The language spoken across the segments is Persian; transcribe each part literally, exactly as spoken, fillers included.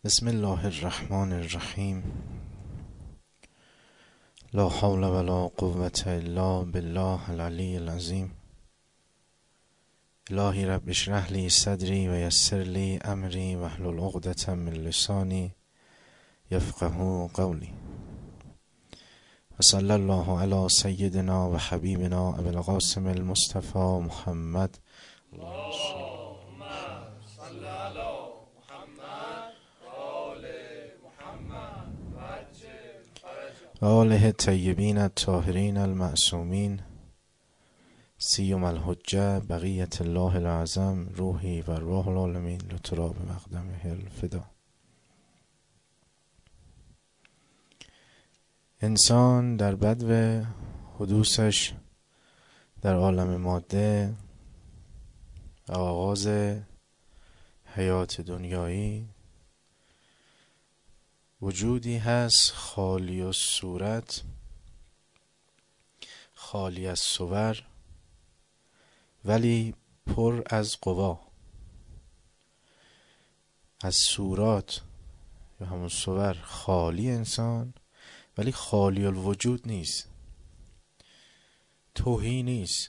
بسم الله الرحمن الرحیم. لا حول ولا قوة الا بالله العلی العظیم. الهی رب اشرح لی صدری و یسر لی امری واحلل عقدة من لسانی یفقهوا قولی. و صلی الله علی سیدنا و حبیبنا ابی القاسم المصطفى محمد. اللهم صل علی محمد و آل محمد و عجل فرجهم و آله الطیبین الطاهرین المعصومین سیما الحجة بقیة الله العظم روحی و روح العالمین لتراب مقدمه الفدا. انسان در بدو حدوثش در عالم ماده و آغاز حیات دنیایی وجودی هست خالی از صورت، خالی از صور، ولی پر از قوا. از صورات یا همون صور خالی انسان، ولی خالی الوجود نیست، تهی نیست.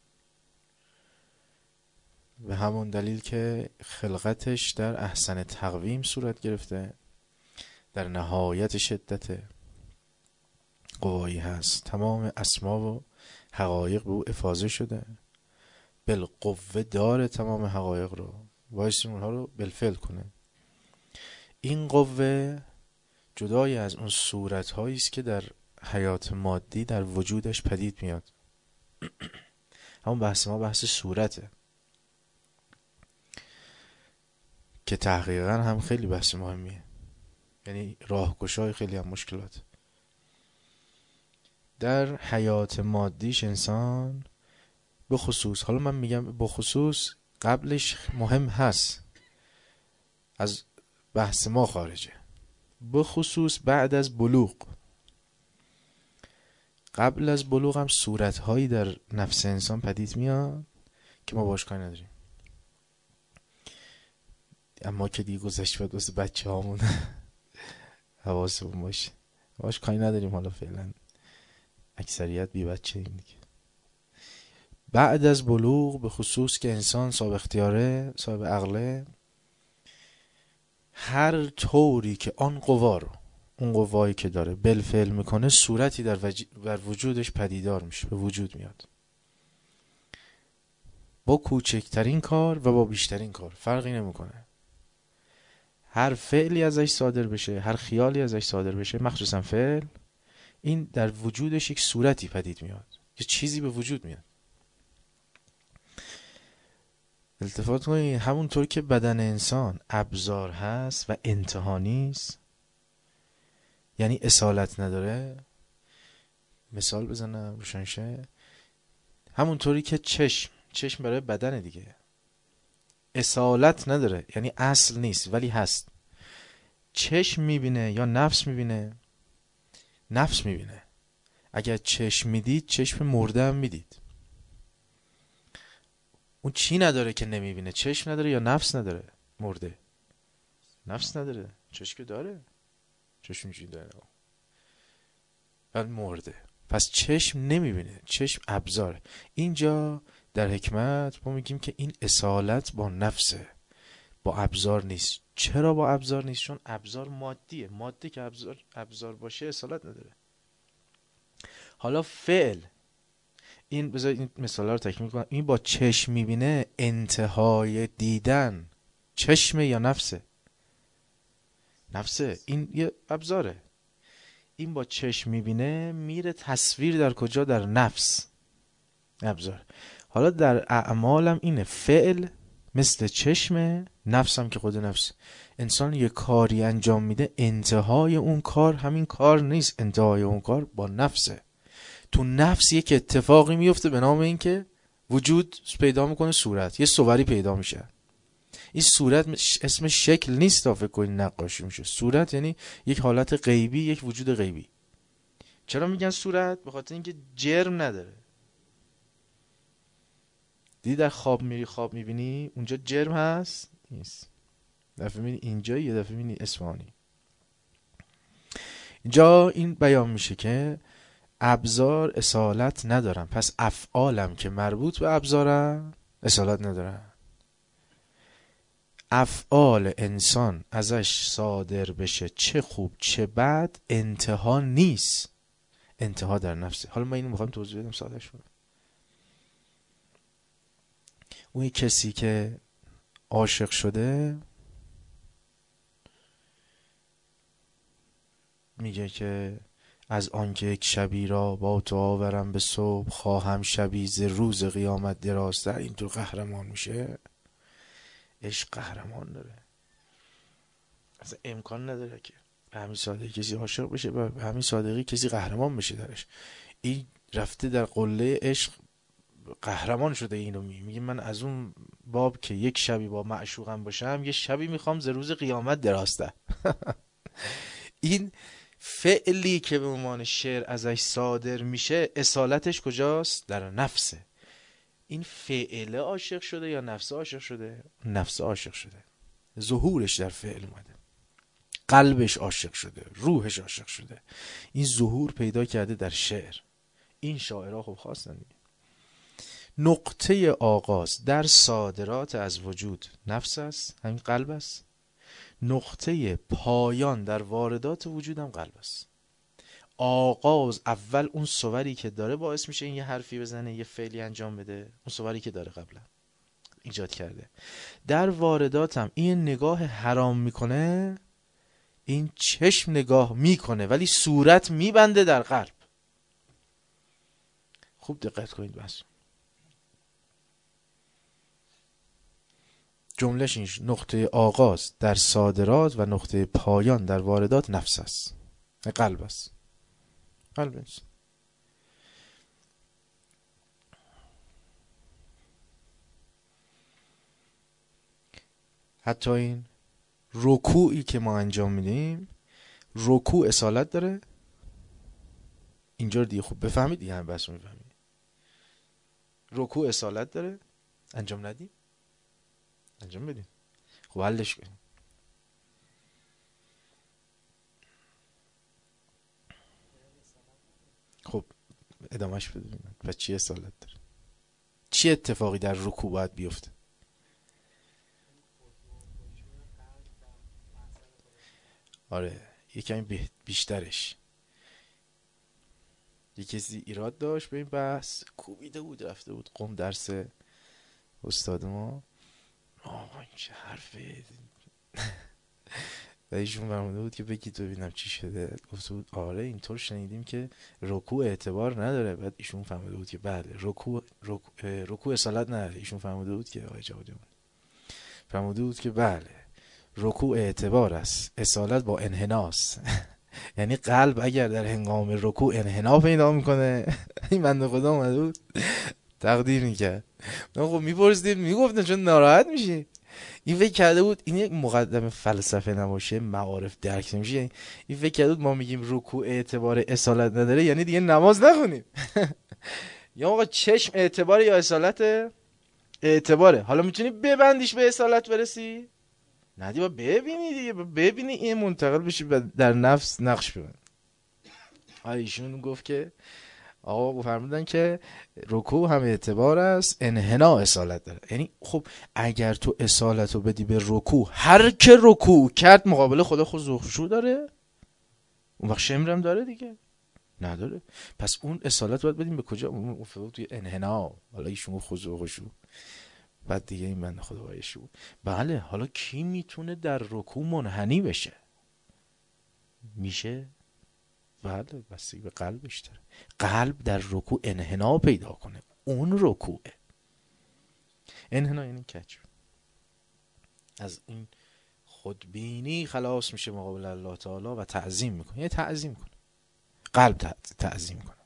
به همون دلیل که خلقتش در احسن تقویم صورت گرفته، در نهایت شدت قوایی هست. تمام اسما و حقایق به او افاضه شده، بالقوه داره تمام حقایق رو، وایس اونها رو بالفعل کنه. این قوه جدای از اون صورت هایی است که در حیات مادی در وجودش پدید میاد. همون بحث ما بحث صورته که تحقیقا هم خیلی بحث مهمیه، یعنی راهگشای خیلی هم مشکلات. در حیات مادیش انسان به خصوص، حالا من میگم به خصوص، قبلش مهم هست، از بحث ما خارجه. به خصوص بعد از بلوغ، قبل از بلوغ هم صورتهایی در نفس انسان پدید میاد که ما باش کاری نداریم. اما که دیگه گذشت باید واسه بچه هامون حواسمون باشه، باش کاری نداریم. حالا فعلا اکثریت بی بچه این دیگه. بعد از بلوغ به خصوص که انسان صاحب اختیاره، صاحب عقله، هر طوری که آن قوا رو، اون قوایی که داره بالفعل میکنه، صورتی در, وج... در وجودش پدیدار میشه، به وجود میاد. با کوچکترین کار و با بیشترین کار فرقی نمیکنه. هر فعلی ازش صادر بشه، هر خیالی ازش صادر بشه، مخصوصا فعل، این در وجودش یک صورتی پدید میاد، یه چیزی به وجود میاد. التفات کنید، همونطور که بدن انسان ابزار هست و انتها نیست، یعنی اصالت نداره. مثال بزنم روشن شه. همونطوری که چشم چشم برای بدن دیگه اصالت نداره، یعنی اصل نیست ولی هست. چشم میبینه یا نفس میبینه؟ نفس میبینه. اگر چشم میدید، چشم مرده هم میدید. اون چی نداره که نمیبینه؟ چشم نداره یا نفس نداره؟ مرده. نفس نداره، چشم که داره. چشم چی داره؟ ولی مرده. پس چشم نمیبینه، چشم ابزاره. اینجا در حکمت ما میگیم که این اصالت با نفسه، با ابزار نیست. چرا با ابزار نیست؟ چون ابزار مادیه. ماده که ابزار ابزار باشه اصالت نداره. حالا فعل، این بذارید این مثالا رو تکمیل کنم. این با چشم میبینه، انتهای دیدن چشمه یا نفسه؟ نفسه. این یه ابزاره. این با چشم میبینه، میره تصویر در کجا؟ در نفس. ابزار. حالا در اعمالم اینه، فعل مثل چشمه، نفس هم که خود نفس. انسان یه کاری انجام میده، انتهای اون کار همین کار نیست، انتهای اون کار با نفسه. تو نفس یک اتفاقی میفته به نام این که وجود پیدا میکنه، صورت، یه صوری پیدا میشه. این صورت اسم شکل نیست تا فکر کنید نقاشی میشه. صورت یعنی یک حالت غیبی، یک وجود غیبی. چرا میگن صورت؟ به خاطر اینکه جرم نداره. دیدی در خواب میری، خواب میبینی، اونجا جرم هست؟ نیست. دفعه میبینی اینجا، یه دفعه میبینی اصفهانی. اینجا این بیان میشه که ابزار اصالت ندارن، پس افعالم که مربوط به ابزارن اصالت ندارن. افعال انسان ازش صادر بشه چه خوب چه بد انتها نیست، انتها در نفسه. حالا من اینو میخوام توضیح بدم ساده شد. اون کسی که عاشق شده میگه که از آنکه یک شبی را با تو آورم به صبح، خواهم شبی ز روز قیامت درازتر. اینطور قهرمان میشه. عشق قهرمان داره، اصلا امکان نداره که به همین سادگی کسی عاشق بشه و به همین سادگی کسی قهرمان بشه درش. این رفته در قله عشق قهرمان شده. اینو میگه من از اون باب که یک شبی با معشوقم باشم، یه شبی میخوام ز روز قیامت درازتر. این فعلی که به عنوان شعر ازش صادر میشه اصالتش کجاست؟ در نفسه. این فعله عاشق شده یا نفس عاشق شده؟ نفس عاشق شده، ظهورش در فعل اومده، قلبش عاشق شده، روحش عاشق شده، این ظهور پیدا کرده در شعر. این شاعرها خب خواستن نقطه آغاز در صادرات از وجود نفس است، همین قلب است. نقطه پایان در واردات وجود هم قلب است. آغاز اول اون صوری که داره باعث میشه این یه حرفی بزنه، یه فعلی انجام بده، اون صوری که داره قبلا ایجاد کرده. در واردات هم این نگاه حرام میکنه، این چشم نگاه میکنه ولی صورت میبنده در قلب. خوب دقت کنید بس. جملهش این نقطه آغاز در صادرات و نقطه پایان در واردات نفس است، قلب است. قلب است. حتی این رکوعی که ما انجام میدیم، رکوع اصالت داره. اینجا دیگه خوب بفهمید، دیگه هم بس میفهمید. رکوع اصالت داره، انجام ندیم، انجام بدیم. خب حلش کنیم. خب ادامهش بدیم. پس چی اصالت داره؟ چی اتفاقی در رکوع باید بیفته؟ آره یه کمی بیشترش. یه کسی ایراد داشت به این بحث، کوبیده بود رفته بود قم درس استاد ما. آه این چه حرفه. و ایشون فرموده بود که بگید ببینم چی شده. گفته بود آره اینطور شنیدیم که رکوع اعتبار نداره. بعد ایشون فرموده بود که بله رکوع رکوع, رکوع اصالت نداره. ایشون فرموده بود که آقای جوادیان فرموده بود که بله رکوع اعتبار است، اصالت با انحناست. یعنی قلب اگر در هنگام رکوع انحنا پیدا میکنه، این بنده خدا اومده بود تقدیر میکرد. خب میپرسیدیم میگفتن چون ناراحت میشی. این فکر کرده بود این یک مقدمه فلسفه نباشه معارف درک نمیشه. این فکر کرده بود ما میگیم رکوع اعتبار اصالت نداره یعنی دیگه نماز نخونیم. یا آقا چشم اعتبار یا اصالت اعتباره. حالا میتونی ببندیش به اصالت برسی؟ نه دیگه ببینی دیگه، ببینی این منتقل بشی در نفس نقش ببند. آره ایشون گفت که آقا فرمودن که رکوع هم اعتبار است، انحنا اصالت داره. یعنی خب اگر تو اصالت رو بدی به رکوع، هر که رکوع کرد مقابل خدا خود خشوع داره، اون وقت شمرم داره دیگه نداره. پس اون اصالت باید بدیم به کجا؟ اون افتاد توی انحنا. حالا ایشون خضوع و خشوع. بعد دیگه این بنده خدا وایش بود. بله حالا کی میتونه در رکوع منحنی بشه؟ میشه؟ بله بستگی به قلبش داره. قلب در رکوع انحنا پیدا کنه، اون رکوعه. انحنا یعنی کج، از این خودبینی خلاص میشه مقابل الله تعالی و تعظیم میکنه. یعنی تعظیم کنه، قلب تعظیم کنه.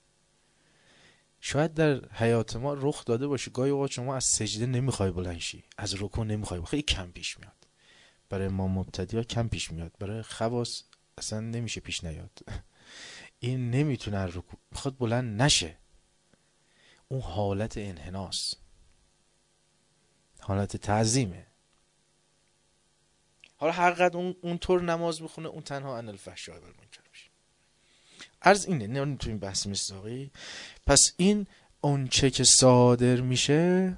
شاید در حیات ما رخ داده باشه گاهی اوقات شما از سجده نمیخوای بلند شی، از رکوع نمیخوای، خیلی کم پیش میاد. برای ما مبتدی‌ها کم پیش میاد، برای خواص اصلا نمیشه پیش نیاد. این نمیتونه رکوع میخواد بلند نشه. اون حالت انحناست، حالت تعظیمه. حالا هر قدر اون اونطور نماز میخونه، اون تنها عن الفحشاء و المنکر میشه. عرض اینه، نمیتونیم بحث مصداقی. پس این اون چه که صادر میشه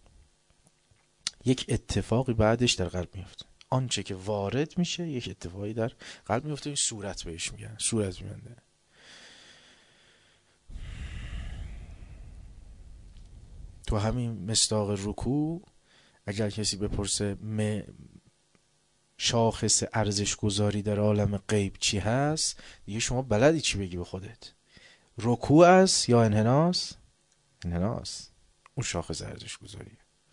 یک اتفاقی بعدش در قلب میفته. آنچه که وارد میشه یک اتفاقی در قلب میفته. این صورت بهش میگن، صورت میمنده. تو همین مصداق رکوع اگر کسی بپرسه م شاخص ارزش گذاری در عالم غیب چی هست، دیگه شما بلدی چی بگی به خودت؟ رکوع است یا انحناس؟ انحناس اون شاخص ارزش گذاریه.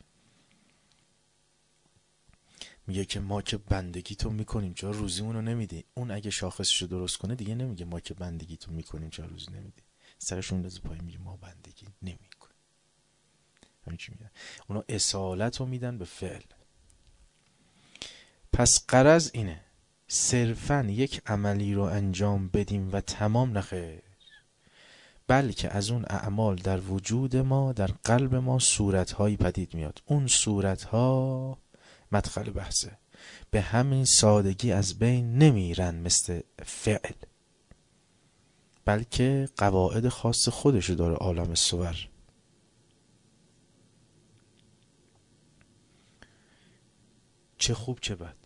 میگه که ما که بندگی تو میکنیم چرا روزیمونو نمیدی. اون اگه شاخصشو درست کنه دیگه نمیگه ما که بندگی تو میکنیم چرا روزی نمیدی، سرشون میندازه پایین میگه ما بندگی نمیکنیم. همین چی میگه، اونا اصالت رو میدن به فعل. پس غرض اینه صرفاً یک عملی رو انجام بدیم و تمام نخیر، بلکه از اون اعمال در وجود ما، در قلب ما صورتهایی پدید میاد. اون صورتها مدخل بحثه، به همین سادگی از بین نمیرن مثل فعل، بلکه قواعد خاص خودشو داره عالم صور. چه خوب چه بد،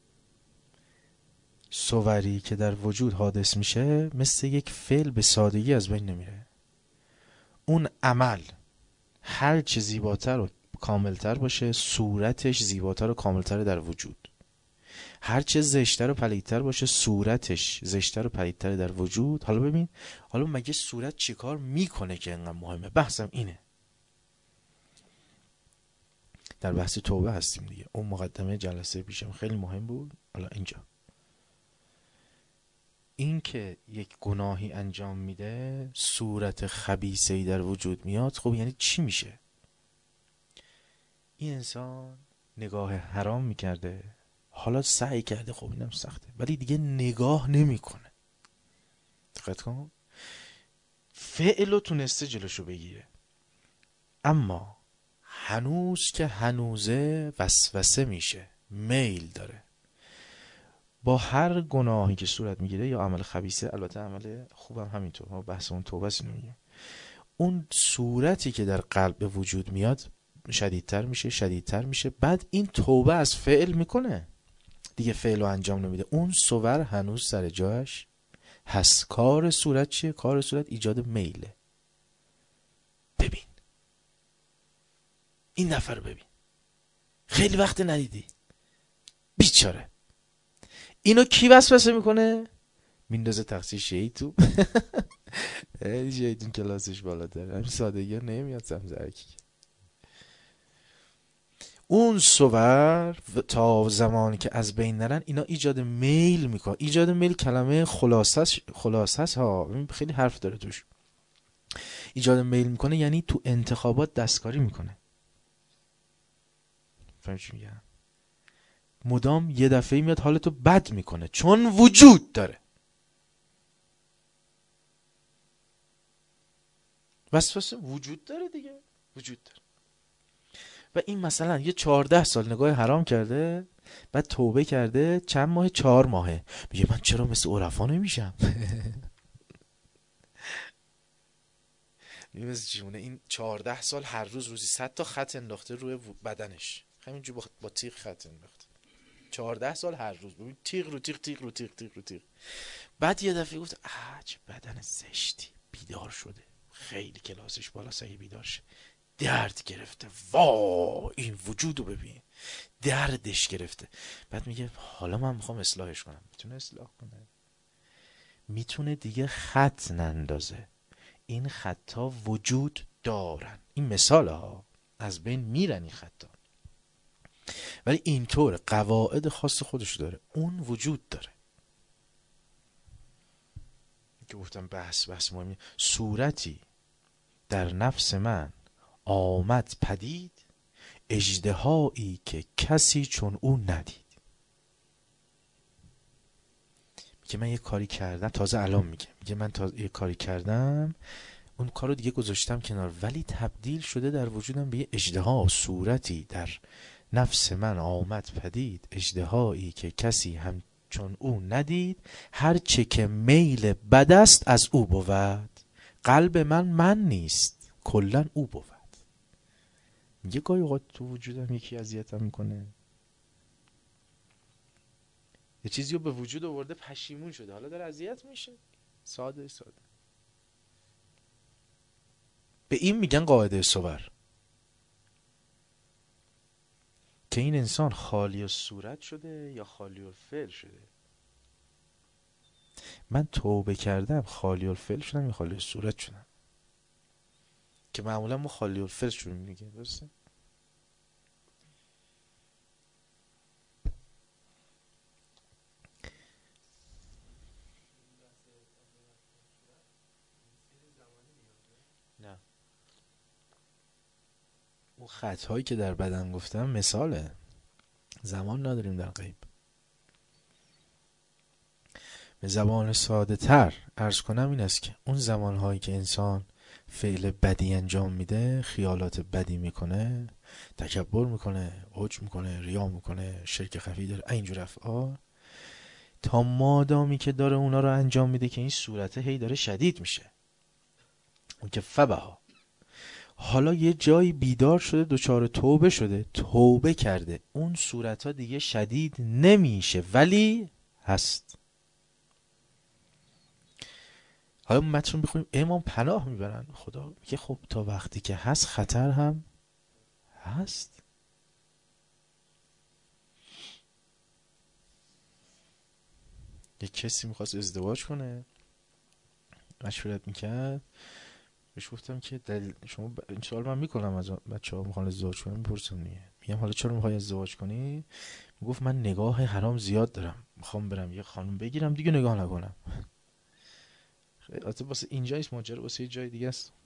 صوری که در وجود حادث میشه مثل یک فعل به سادگی از بین نمیره. اون عمل هر چه زیباتر و کاملتر باشه، صورتش زیباتر و کاملتر در وجود. هر چه زشتر و پلیدتر باشه، صورتش زشتر و پلیدتر در وجود. حالا ببین، حالا مگه صورت چیکار میکنه که اینقدر مهمه؟ بحثم اینه. در بحث توبه هستیم دیگه. اون مقدمه جلسه پیشم خیلی مهم بود. حالا اینجا این که یک گناهی انجام میده، صورت خبیثه‌ای در وجود میاد، خب یعنی چی میشه؟ این انسان نگاه حرام میکرده، حالا سعی کرده، خب اینم سخته، ولی دیگه نگاه نمیکنه. دقت کن، فعلو تونسته جلوشو بگیره، اما هنوز که هنوزه وسوسه میشه، میل داره. با هر گناهی که صورت میگیره یا عمل خبیثه، البته عمل خوبم همینطور، ما بحث اون توبه است نمیگیم، اون صورتی که در قلب وجود میاد شدیدتر میشه شدیدتر میشه. بعد این توبه از فعل میکنه دیگه، فعل رو انجام نمیده، اون صور هنوز سر جاش هست. کار صورت چیه؟ کار صورت ایجاد میله. ببین این نفر، ببین خیلی وقت ندیدی، بیچاره. اینو کی وسوسه میکنه؟ میندازه تقصیر شیطون. این شیطون کلاسش بالاتره، همین سادگی ها نمیاد سمزرکی. اون صور تا زمانی که از بین نرن، اینا ایجاد میل میکنه. ایجاد میل کلمه خلاصه خلاصه ها، خیلی حرف داره توش. ایجاد میل میکنه یعنی تو انتخابات دستکاری میکنه. فهمی چی میگم؟ مدام یه دفعه میاد حالتو بد میکنه، چون وجود داره. وسوسه وجود داره دیگه، وجود داره. و این مثلا یه چهارده سال نگاه حرام کرده، بعد توبه کرده، چند ماه؟ چهار ماهه، میگه من چرا مثل عرفا نمیشم؟ می‌بینی چیونه؟ این چهارده سال هر روز روزی صد تا خط انداخته روی بدنش، همینجور با, با تیغ خط انداخته. چهارده سال هر روز، ببین تیغ رو تیغ، تیغ رو تیغ، تیغ رو تیغ. بعد یه دفعه گفت آه چه بدن زشتی، بیدار شده، خیلی کلاسش بالا سگه بیدار شه. درد گرفته، وا این وجودو ببین، دردش گرفته. بعد میگه حالا من میخوام اصلاحش کنم. میتونه اصلاح کنه؟ میتونه دیگه خط نندازه. این خطا وجود دارن، این مثال ها، از بین میرن این خطا، ولی اینطور قواعد خاص خودش داره، اون وجود داره. که گفتم بحث بحث مهمی. صورتی در نفس من آمد پدید، اژدهایی که کسی چون او ندید. میگه من یه کاری کردم، تازه الان میگه میگه من تازه یه کاری کردم، اون کارو دیگه گذاشتم کنار، ولی تبدیل شده در وجودم به یه اژدها، صورتی در نفس من آمد پدید، اژدهایی که کسی هم چون او ندید. هر چه که میل بد است از او بود، قلب من من نیست کلن او بود. میگه گاهی اوقات تو وجودم یکی اذیتم میکنه، یه چیزی رو به وجود آورده، پشیمون شده، حالا داره اذیت میشه. ساده ساده. به این میگن قاعده صور، که این انسان خالی الصورت شده یا خالی الفعل شده. من توبه کردم خالی الفعل شدم یا خالی الصورت شدم؟ که معمولا ما خالی الفعل شدیم دیگه، درسته؟ نه، اون خطهایی که در بدن گفتم مثاله، زمان نداریم در غیب. به زبان ساده تر عرض کنم این است که اون زمانهایی که انسان فعل بدی انجام میده، خیالات بدی میکنه، تکبر میکنه، عجب میکنه، ریا میکنه، شرک خفی داره، اینجور افعال، تا مادامی که داره اونا رو انجام میده که این صورته هی داره شدید میشه، اون که فبها. حالا یه جایی بیدار شده، دچار توبه شده، توبه کرده، اون صورت ها دیگه شدید نمیشه ولی هست. حالا متن بخونیم، امام پناه میبرن خدا میگه خب تا وقتی که هست خطر هم هست. یک کسی میخواست ازدواج کنه، مشورت میکرد، بهش گفتم که دلیل شما ب... این سوال من میکنم از بچه ها میخوان ازدواج کنم، میپرسم دیگه، میگم حالا چرا میخوای ازدواج کنی؟ میگفت من نگاه حرام زیاد دارم، میخوام برم یه خانم بگیرم دیگه نگاه نکنم. البته واسه اینجا نیست ماجرا، واسه یه جای دیگه است.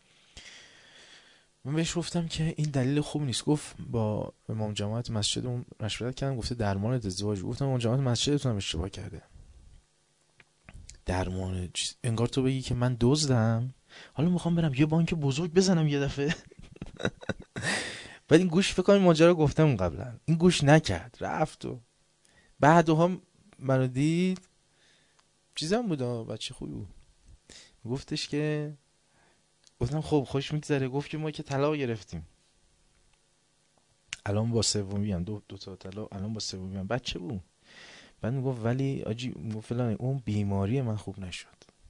من بهش گفتم که این دلیل خوب نیست. گفت با امام جماعت مسجدمون مشورت کردم، گفته درمان ازدواج. گفتم امام جماعت مسجدتون هم اشتباه کرده. درمان انگار تو بگی که من دزدم، حالا میخوام برم یه بانک بزرگ بزنم یه دفعه. بعد این گوش فکر کنم ماجرا گفتم قبلا، این گوش نکرد، رفت و بعدها منو دید، چیزام بود، بچه خوبی بود، گفتش که، گفتم خب خوش میگذره؟ گفت که ما که طلاق گرفتیم، الان با سومی هم دو, دو تا طلاق، الان با سومی هم بچه بود. بعد میگفت ولی آجی میگفت فلان اون بیماری من خوب نشد.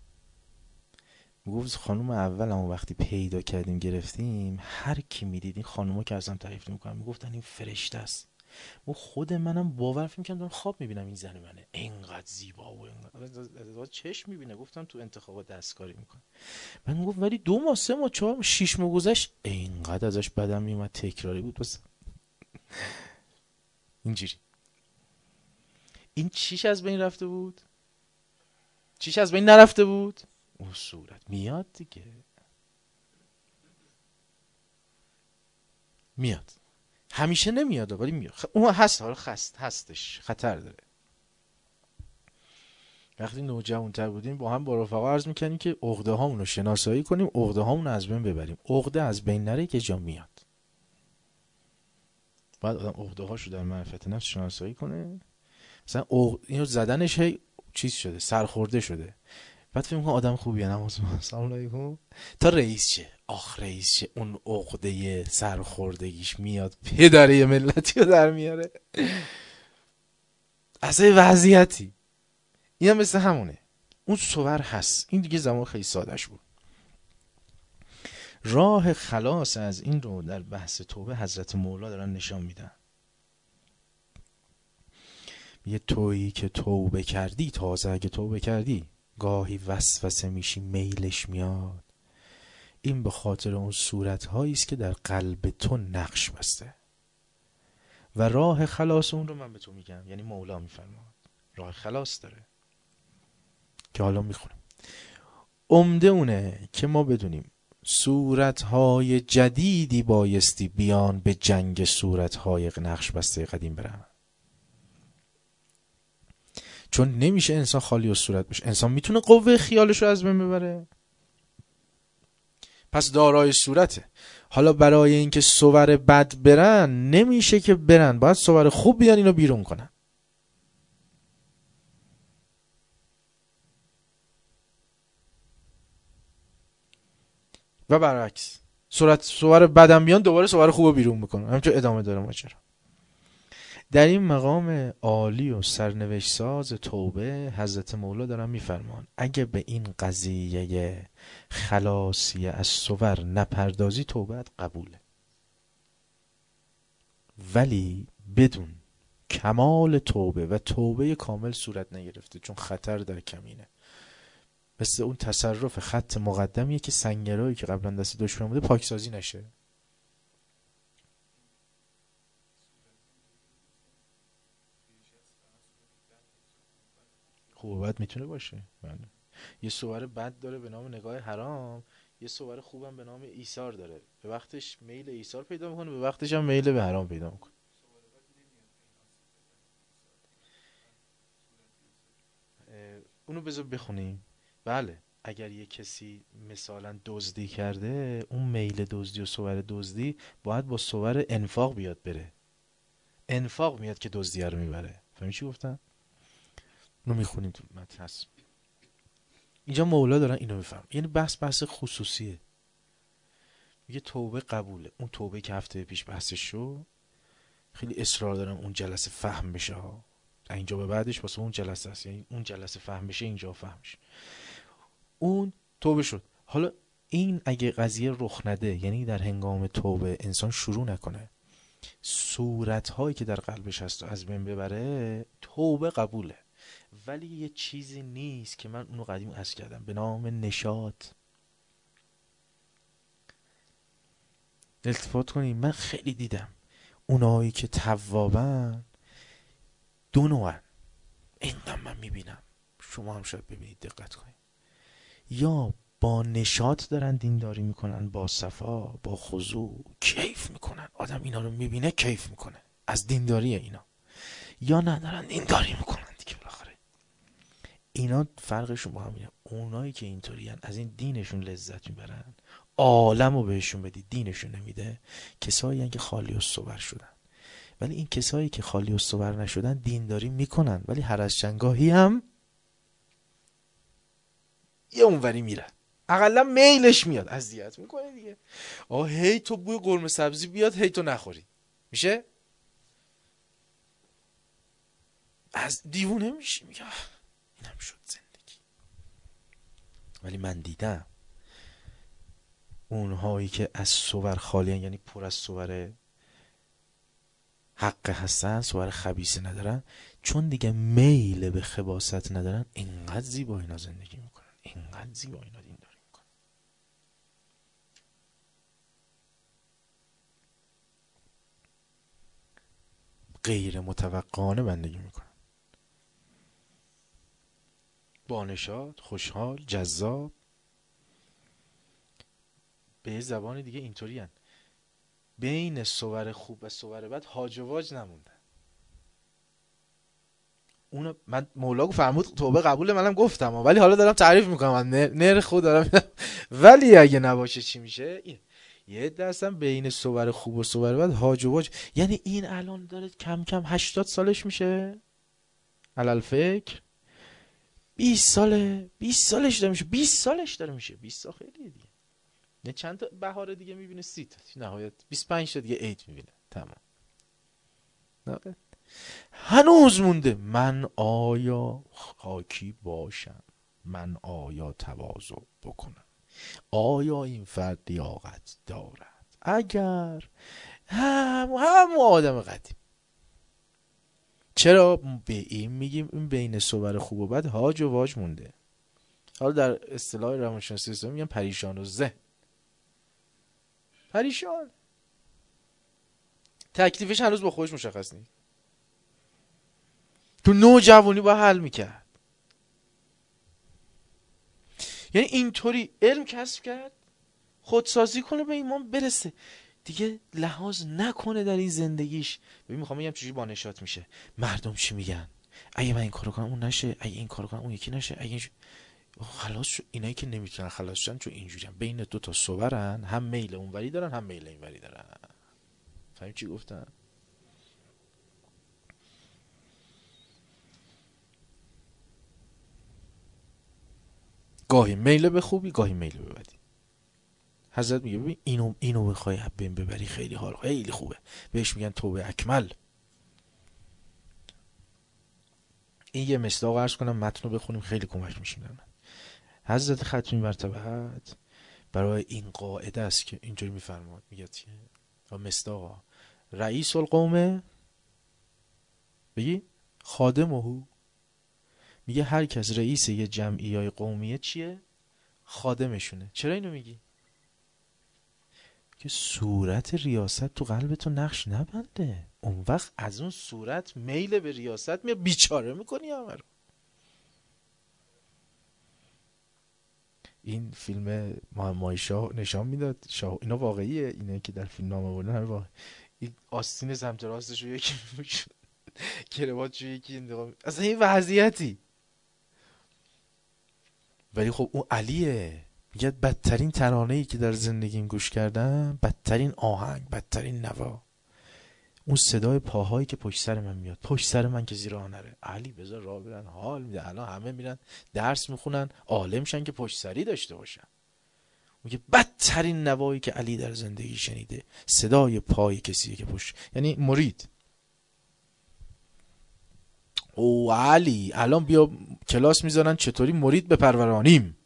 میگفت خانم اول هم وقتی پیدا کردیم گرفتیم، هر کی میدید این خانوما که ازم تعریف نمیکنن میگفتن این فرشته است. و خود منم باور فکر می‌کردم دارم خواب میبینم این زن منه، اینقدر زیبا و اینقدر چشم میبینه. گفتم تو انتخابات دستکاری میکنه. من گفت ولی دو ماه سه ماه چهار ماه شش ماه گذشت، اینقدر ازش بدم میومد، تکراری بود بس. اینجوری این چیش از بین رفته بود، چیش از بین نرفته بود، اون صورت میاد دیگه، میاد، همیشه نمیاد ولی میاد. خ... اون هست، حالا خست هستش، خطر داره. وقتی نوجوان‌تر بودیم با هم با رفقا عرض میکنیم که عقده هامون رو شناسایی کنیم، عقده هامون رو از بین ببریم. عقده از بین نره که جا میاد. بعد آدم عقده هاشو در معرفت نفس شناسایی کنه. مثلا عقد اینو زدنش هی چیز شده، سرخورده شده، بعد فکر می‌کنم آدم خوبیه، نماز سلام علیکم تا رئیس شه، آخ رئیس شه، اون عقده سرخوردگیش میاد پدره ملتی رو در میاره. اصلا وضعیتی این هم مثل همونه، اون صور هست. این دیگه زمان خیلی سادش بود. راه خلاص از این رو در بحث توبه حضرت مولا دارن نشان میدن. یه تویی که توبه کردی، تازه اگه توبه کردی گاهی وسوسه میشی، میلش میاد، این به خاطر اون صورتهایی است که در قلب تو نقش بسته و راه خلاص اون رو من به تو میگم، یعنی مولا میفرماد راه خلاص داره که حالا میخونم. عمده اونه که ما بدونیم صورتهای جدیدی بایستی بیان به جنگ صورتهای نقش بسته قدیم برن، چون نمیشه انسان خالی از صورت بشه. انسان میتونه قوه خیالش رو از بین ببره؟ پس دارای صورته. حالا برای اینکه صور بد برن نمیشه که برن، باید صور خوب بیان اینو بیرون کنن. و برعکس صورت صور بدم بیان دوباره صور خوب رو بیرون میکنن. همینطور ادامه داره ماجرا. در این مقام عالی و سرنوشت ساز توبه حضرت مولا دارن میفرمان اگه به این قضیه خلاصی از صور نپردازی توبهت قبوله، ولی بدون کمال توبه و توبه کامل صورت نگرفته، چون خطر در کمینه. مثل اون تصرف خط مقدمیه که سنگرایی که قبلا دست دشمن بوده پاکسازی نشه. خوب و بد میتونه باشه. بله. یه صور بد داره به نام نگاه حرام، یه صور خوبم به نام ایثار داره. به وقتش میل ایثار پیدا میکنه، به وقتش هم میل به حرام پیدا میکنه. اونو بذار بخونیم. بله، اگر یه کسی مثلا دزدی کرده، اون میل دزدی و صور دزدی باید با صور انفاق بیاد بره. انفاق میاد که دزدی رو میبره. فهمی چی گفتم؟ اونو میخونیم تو متن هست. اینجا مولا دارن اینو میفهم. یعنی بحث بحث خصوصیه. میگه توبه قبوله. اون توبه که هفته پیش بحثش شو، خیلی اصرار دارم اون جلسه فهم بشه ها. اینجا به بعدش واسه اون جلسه است، یعنی اون جلسه فهم بشه اینجا فهم بشه. اون توبه شد. حالا این اگه قضیه رخ نده، یعنی در هنگام توبه انسان شروع نکنه صورت هایی که در قلبش هست از بین ببره، توبه قبوله. ولی یه چیزی نیست که من اونو قدیم عرض کردم به نام نشاط. التفات کنیم، من خیلی دیدم اونایی که توابن دو نوعن. این دم من میبینم، شما هم شاید ببینید، دقت کنید. یا با نشاط دارن دینداری میکنن، با صفا، با خضوع کیف میکنن، آدم اینا رو میبینه کیف میکنه از دینداری اینا. یا ندارن دینداری میکنن دیگه بالاخره. اینا فرقشون با همینه. اونایی که اینطورین از این دینشون لذت میبرن، عالمو بهشون بدی دینشون نمیده، کسایی هن که خالی الصور شدن. ولی این کسایی که خالی الصور نشدن دینداری میکنن، ولی هر از چنگاهی هم یه اونوری میره، اقلا میلش میاد، اذیت میکنه دیگه. آه هی تو بوی قرمه سبزی بیاد، هی تو نخوری، میشه از دیوونه میشی، میگه اینم شد زندگی. ولی من دیدم اونهایی که از صور خالی، یعنی پر از صور حق هستن، صور خبیثه ندارن، چون دیگه میل به خباثت ندارن، اینقدر زیبا اینا زندگی میکنن، اینقدر زیبا اینا دینداری میکنن. غیر متوقعانه بندگی میکنن، با نشاط، خوشحال، جذاب. به زبان دیگه اینطوری هن. بین صور خوب و صور بد هاج و واج نمونده. اونو من مولا فرمود توبه قبوله، منم گفتم، ولی حالا دارم تعریف میکنم، من نر خود دارم. ولی اگه نباشه چی میشه؟ این یه دستم بین صور خوب و صور بد هاج و واج. یعنی این الان داره کم کم هشتاد سالش میشه علل فکر، بیست ساله، بیست سالش داره میشه، بیست سالش داره میشه، بیست سال خیلیه دیگه. نه چند تا بهار دیگه میبینه، سی تا نهایت بیست و پنج تا دیگه عید میبینه، تمام. هنوز مونده من آیا خاکی باشم، من آیا تواضع بکنم، آیا این فرد لیاقت دارد. اگر هم هم آدم قدیم. چرا به این میگیم این بین صور خوب و بد هاج و واج مونده؟ حالا در اصطلاح روانشناسی اسلامی میگن پریشان و ذهن. پریشان، تکلیفش هنوز با خودش مشخص نیست. تو نوجوانی با حل میکرد. یعنی اینطوری علم کسب کرد، خودسازی کنه، به ایمان برسه دیگه، لحاظ نکنه در این زندگیش. ببین میخوام بگم چجوری با نشاط میشه. مردم چی میگن؟ اگه من این کارو کنم اون نشه، اگه این کارو کنم اون یکی نشه، اگه این ش... خلاص شو. اینایی که نمیتونن خلاص شن چون اینجوری هم بین دو تا صورن، هم میل اونوری دارن هم میل اینوری دارن. فهمی چی گفتم؟ گاهی میل به خوبی گاهی میل به بدی. حضرت میگه ببین اینو اینو بخوای بین ببری خیلی حال خیلی خوبه، بهش میگن توبه اکمل. این یه مصداق عرض کنم متن رو بخونیم خیلی کمک میشه من. حضرت ختمی مرتبت برای این قاعده است که اینجوری میفرماد، میگه چیه و مصداق رئیس القوم بگی خادمه، میگه هر کس رئیس یه جمعیه قومیه چیه؟ خادمشونه. چرا اینو میگی؟ که صورت ریاست تو قلبتو نقش نبنده، اون وقت از اون صورت میل به ریاست میاد بیچاره میکنی همه رو. این فیلم مای شاه نشان میداد، شاه اینا واقعیه، اینه که در فیلم نامه بردن همه واقعی. این آستین سمت راستش رو یکی میشد، کروات رو یکی انتقام، اصلا این وضعیتی. ولی خب اون علیه، میگه بدترین ترانه‌ای که در زندگیم گوش کردم، بدترین آهنگ، بدترین نوا، اون صدای پاهایی که پشت سر من میاد، پشت سر من که زیر راه نره. علی بذار راه برن، حال میده. الان همه میرن درس میخونن عالم شن که پشت سری داشته باشن. میگه بدترین نوایی که علی در زندگی شنیده صدای پای کسیه که پشت، یعنی مرید. او علی الان بیا کلاس میذارن چطوری مرید بپرورانیم،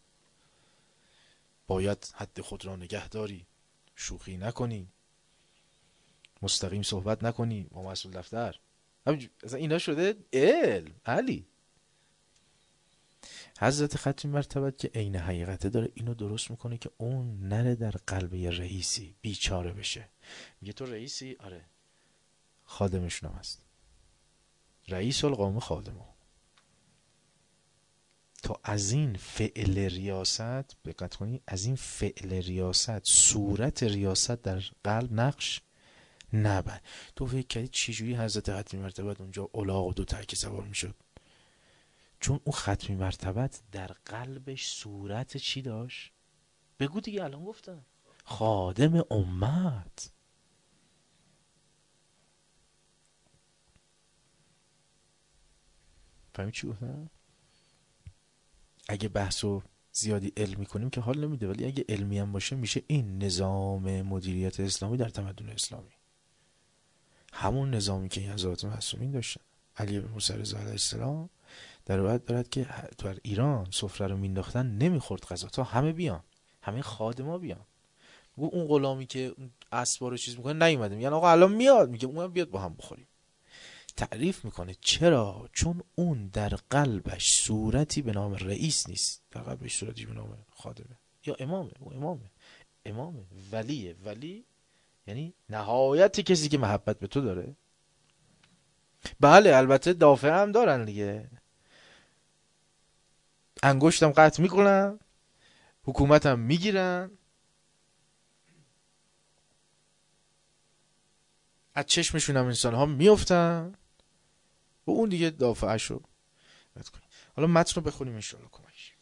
باید حد خود را نگه داری، شوخی نکنی، مستقیم صحبت نکنی با مسئول دفتر. اصلا اینا شده علم. علی حضرت ختمی مرتبت که عین حقیقته داره اینو درست میکنه که اون نره در قلب یه رئیسی بیچاره بشه. میگه تو رئیسی؟ آره، خادمشونم هست، رئیس القوم خادمه. تا از این فعل ریاست دقت کنی، از این فعل ریاست، صورت ریاست در قلب نقش نبند. تو فکر کردی چجوری حضرت ختمی مرتبت اونجا الاغ و دو ترک سوار میشد؟ چون اون ختمی مرتبت در قلبش صورت چی داشت؟ بگو دیگه، الان گفتم خادم امت. فهمی چی گفتم؟ اگه بحثو زیادی علمی کنیم که حال نمیده، ولی اگه علمی هم باشه میشه این نظام مدیریت اسلامی در تمدن اسلامی، همون نظامی که این حضرات معصومین داشتن. علی بن موسی رضا علیه السلام در روایت دارد که در ایران سفره رو مینداختن نمیخورد غذا تا همه بیان، همه خادما بیان. اون غلامی که اسبا رو چیز میکنه نیومده، میگن آقا الان میاد، میگه اونم بیاد با هم بخوریم. تعریف میکنه چرا؟ چون اون در قلبش صورتی به نام رئیس نیست، در قلبش صورتی به نام خادمه یا امامه. او امامه، امامه، ولیه. ولی یعنی نهایت کسی که محبت به تو داره. بله البته دافع هم دارن دیگه، انگشتم قطع میکنن، حکومتم میگیرن، از چشمشون هم انسان ها میفتن و اون دیگه دافعش رو بد کنیم. حالا متن رو بخونیم انشاءالله کمک.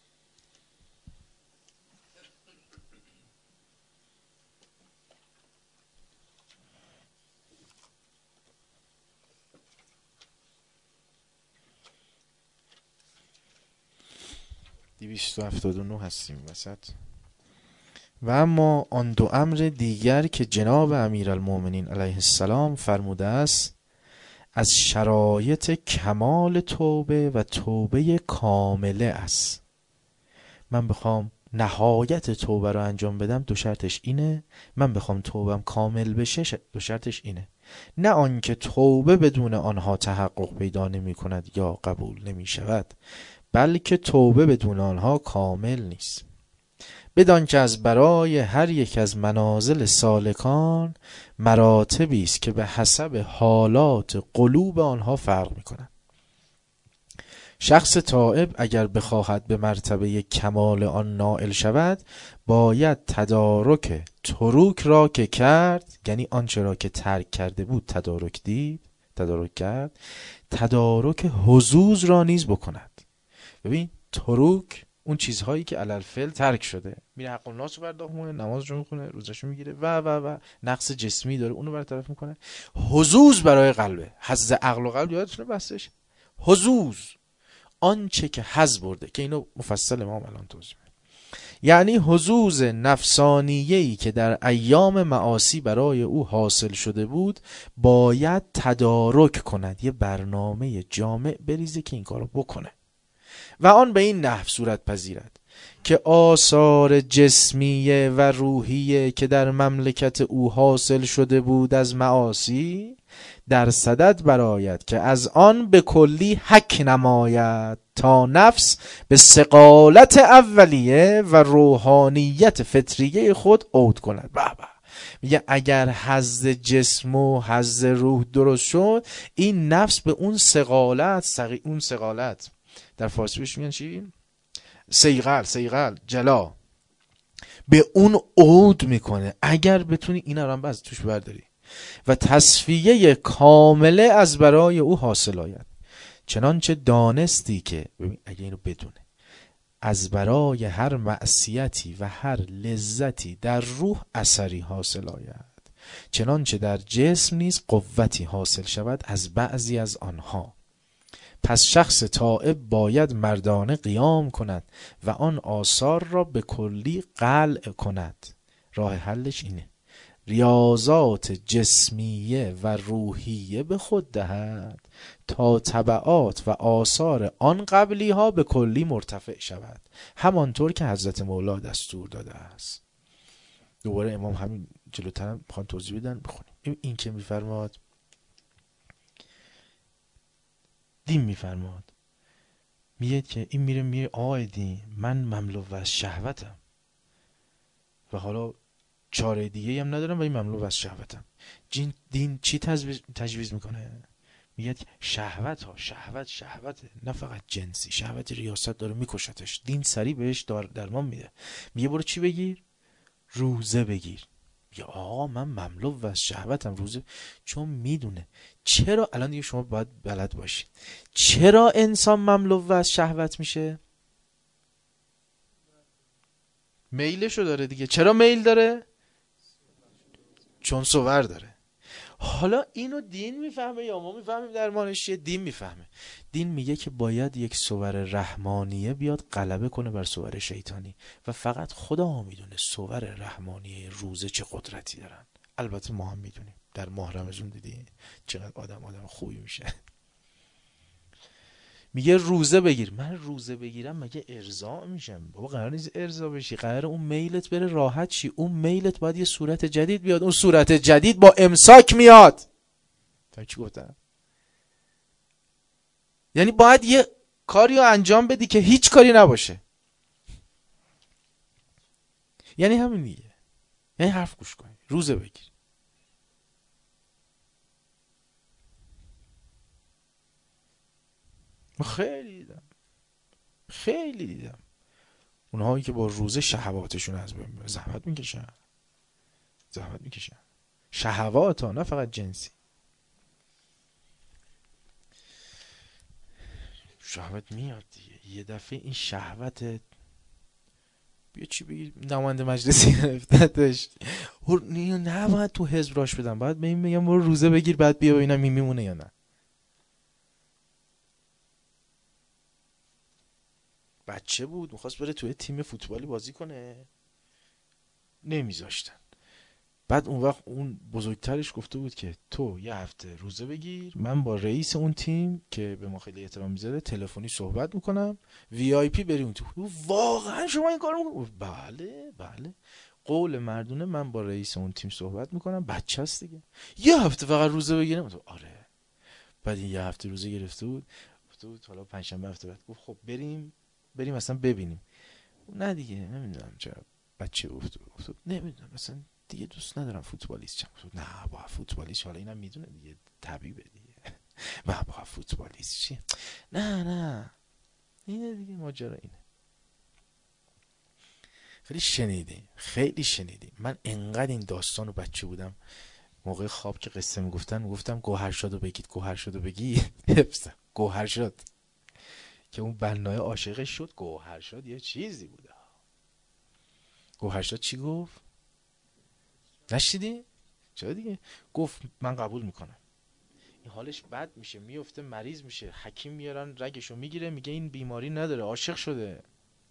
دویست و هفتاد و نه هستیم وسط. و اما آن دو امر دیگر که جناب امیرالمومنین علیه السلام فرموده است از شرایط کمال توبه و توبه کامله است. من بخوام نهایت توبه رو انجام بدم دو شرطش اینه، من بخوام توبم کامل بشه دو شرطش اینه. نه آنکه توبه بدون آنها تحقق پیدا نمی کند یا قبول نمی شود، بلکه توبه بدون آنها کامل نیست. بدان که از برای هر یک از منازل سالکان مراتبی است که به حسب حالات قلوب آنها فرق می‌کند. شخص تائب اگر بخواهد به مرتبه کمال آن نائل شود، باید تدارک تروک را که کرد، یعنی آنچه را که ترک کرده بود تدارک دید، تدارک کرد، تدارک حظوظ را نیز بکند. ببین تروک اون چیزهایی که علل فعل ترک شده، میره حق الناس رو پرداخت میکنه، نمازشو میخونه، روزشو میگیره و و و نقص جسمی داره اونو برطرف میکنه. حظوظ برای قلبه، حظ عقل و قلب یادتونه بحثش. حظوظ آنچه که حظ برده، که اینو مفصل امام الان توضیح میده. یعنی حظوظ نفسانیه‌ای که در ایام معاصی برای او حاصل شده بود باید تدارک کند، یه برنامه جامع بریزه که این کارو بکنه و آن به این نحو صورت پذیرد که آثار جسمیه و روحیه که در مملکت او حاصل شده بود از معاصی در صدد برآید که از آن به کلی حک نماید تا نفس به ثقالت اولیه و روحانیت فطریه خود عود کند. به به، میگه اگر حظ جسم و حظ روح درست شد، این نفس به اون ثقالت سقی... اون ثقالت در فارسی بهش میگن چی؟ سیغل، سیغل، جلا، به اون عود میکنه اگر بتونی این آرام باز توش برداری و تصفیه کامله از برای او حاصل آید. چنانچه دانستی که، ببین اگه اینو بدونه، از برای هر معصیتی و هر لذتی در روح اثری حاصل آید، چنانچه در جسم نیز قوتی حاصل شود از بعضی از آنها. پس شخص تائب باید مردانه قیام کند و آن آثار را به کلی قلع کند. راه حلش اینه: ریاضات جسمیه و روحیه به خود دهد تا تبعات و آثار آن قبلی ها به کلی مرتفع شود، همانطور که حضرت مولا دستور داده است. دوباره امام همین جلوتر هم بخوان توضیح بدن، بخونیم. این که میفرماد، دین میفرماد، میگه که این میره میره آقای دین، من مملو از شهوتم و حالا چاره دیگه هم ندارم و این مملو از شهوتم. جین دین چی تجویز, تجویز میکنه؟ میگه شهوت ها، شهوت شهوته، نه فقط جنسی، شهوت ریاست داره میکشتش. دین سریع بهش دار درمان میده، میگه برو چی بگیر؟ روزه بگیر. یا آقا من مملو از شهوتم، روزه. چون میدونه. چرا الان دیگه شما باید بلد باشید چرا انسان مملو از شهوت میشه؟ میلشو داره دیگه. چرا میل داره؟ چون صور داره. حالا اینو دین میفهمه یا ما میفهمیم درمانش چیه؟ دین میفهمه. دین میگه که باید یک صور رحمانیه بیاد غلبه کنه بر صور شیطانی و فقط خدا میدونه صور رحمانیه روزه چه قدرتی دارن. البته ما هم میدونیم، در ماه رمضان دیدی چقدر آدم آدم خوبی میشه. میگه روزه بگیر. من روزه بگیرم مگه ارضا میشم؟ بابا قرار نیست ارضا بشی، قرار اون میلت بره راحت شی. اون میلت باید یه صورت جدید بیاد. اون صورت جدید با امساک میاد. تا چی گفتم؟ یعنی باید یه کاری رو انجام بدی که هیچ کاری نباشه. یعنی همین دیگه. یعنی حرف گوش کنی، روزه بگیر. خیلی دیدم خیلی دیدم اونهایی که با روزه شهواتشون از بین میبرن. زحمت میکشن زحمت میکشن شهوات ها، نه فقط جنسی. شهوت میاد دیگه یه دفعه. این شهوت بیا چی بگی نماینده مجلسی گرفتتش، نه باید تو حزب راش بدم، باید به این میگم برو روزه بگیر، بعد بیا ببینم این میمونه یا نه. بچه بود میخواست بره توی تیم فوتبالی بازی کنه، نمیذاشتن. بعد اون وقت اون بزرگترش گفته بود که تو یه هفته روزه بگیر، من با رئیس اون تیم که به ما خیلی احترام میذاره تلفنی صحبت میکنم، وی آی پی بری اون تو. واقعا شما این کارو میکنید؟ بله بله، قول مردونه، من با رئیس اون تیم صحبت میکنم، بچه است دیگه، یه هفته فقط روزه بگیرم. تو آره. بعد این یه هفته روزه گرفته بود، گفته بود حالا پنجشنبه هفته بعد گفت خب بریم بریم اصلا ببینیم. نه دیگه نمیدونم چرا بچه افتاد افتاد نمیدونم مثلا دیگه دوست ندارم فوتبالیست شم. نه با فوتبالیست، حالا اینم میدونه دیگه طبیعیه دیگه. با با فوتبالیست چی؟ نه نه اینه دیگه، ماجرا اینه. خیلی شنیدیم خیلی شنیدیم. من انقدر این داستانو بچه بودم موقع خواب که قصه میگفتن میگفتم گوهرشادو بگید گوهرشادو بگید. حفظم گوهرشاد. که اون بنای عاشقش شد. گوهرشاد یه چیزی بوده. گوهرشاد چی گفت؟ نشیدی؟ چرا دیگه؟ گفت من قبول میکنم. این حالش بد میشه، میفته مریض میشه، حکیم میارن رگشو میگیره، میگه این بیماری نداره، عاشق شده.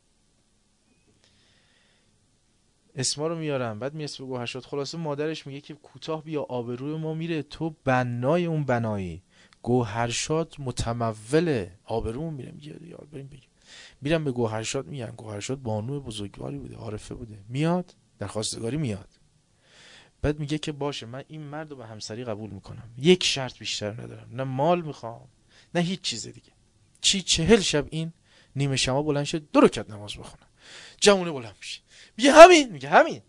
اسما رو میارن، بعد میرسه به گوهرشاد. خلاصه مادرش میگه که کوتاه بیا، آبروی ما میره، تو بنای اون بنایی. گوهرشاد متموله، آبرومون میره. میگه یار بریم بگیم. میرم به گوهرشاد میگن. گوهرشاد بانو بزرگواری بوده، عارفه بوده. میاد در خواستگاری میاد. بعد میگه که باشه من این مرد رو به همسری قبول میکنم، یک شرط بیشتر ندارم، نه مال میخوام نه هیچ چیز دیگه. چی چهل شب این نیمه شما بلند شد دو رکعت نماز بخونه. جوونه بلند میشه میگه همین، میگه همین.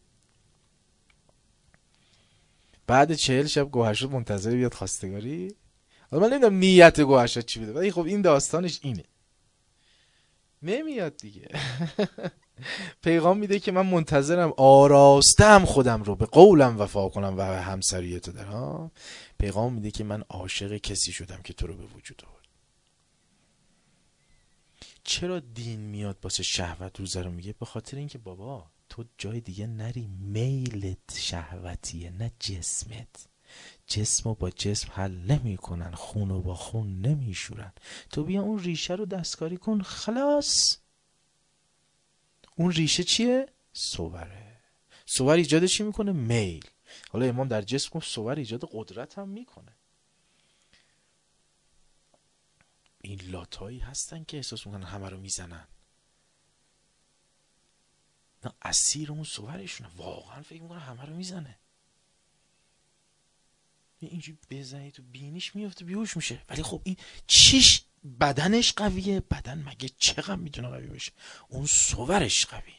بعد چهل شب گوهرشاد منتظر بیاد خواستگاری. حالا من نمیدونم نیت گوهرشاد چی بوده، ولی خب این داستانش اینه. نمیاد دیگه. پیغام میده که من منتظرم، آراستم خودم رو به قولم وفا کنم و همسریت دارم. پیغام میده که من عاشق کسی شدم که تو رو به وجود آورد. چرا دین میاد واسه شهوت روزه رو میگه؟ به خاطر اینکه بابا تو جای دیگه نری، میلت شهوتیه نه جسمت. جسمو با جسم حل نمی کنن، خونو با خون نمی شورن. تو بیا اون ریشه رو دستکاری کن، خلاص. اون ریشه چیه؟ صوره. صور ایجاد چی میکنه؟ میل. حالا امام در جسم گفت صور ایجاد قدرت هم میکنه. این لاتایی هستن که احساس میکنن همه رو میزنن، نه اسیر اون صورشونه، واقعا فکر میکنن همه رو میزنه. اینجوری بزنی تو بینیش میفته بیهوش میشه. ولی خب این چیش بدنش قویه؟ بدن مگه چقدر میتونه قوی باشه؟ اون صورش قویه.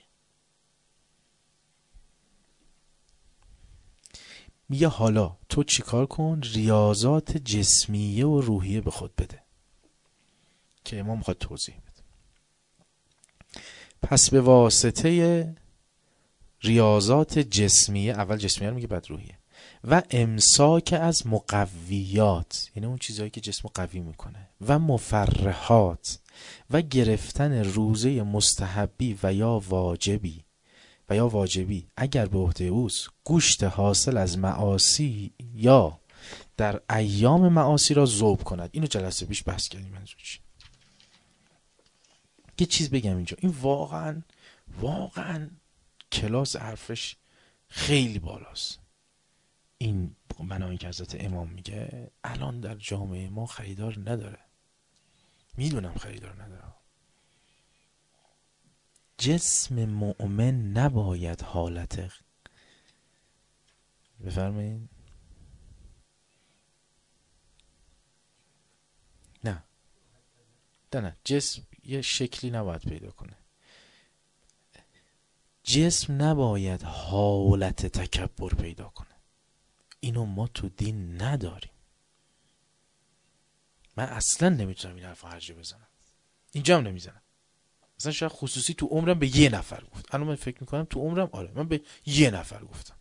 میگه حالا تو چیکار کن؟ ریاضات جسمیه و روحیه به خود بده، که امام میخواد توضیح بده. پس به واسطه ریاضات جسمیه، اول جسمیه رو میگه بعد روحیه، و امساک از مقویات، یعنی اون چیزهایی که جسم قوی میکنه، و مفرحات، و گرفتن روزه مستحبی و یا واجبی و یا واجبی اگر به عهده اوست، گوشت حاصل از معاصی یا در ایام معاصی را ذوب کند. اینو جلسه پیش بحث کردیم. منظور چی؟ یه چیز بگم اینجا، این واقعا واقعا کلاس حرفش خیلی بالاست. این بنایی که حضرت امام میگه الان در جامعه ما خریدار نداره. میدونم خریدار نداره. جسم مؤمن نباید حالت، بفرمایید، نه نه نه جسم یه شکلی نباید پیدا کنه. جسم نباید حالت تکبر پیدا کنه. اینو ما تو دین نداریم. من اصلا نمیتونم این حرف هرجا بزنم، اینجا هم نمیزنم. مثلا شاید خصوصی تو عمرم به یه نفر گفت. الان من فکر میکنم تو عمرم آره من به یه نفر گفتم.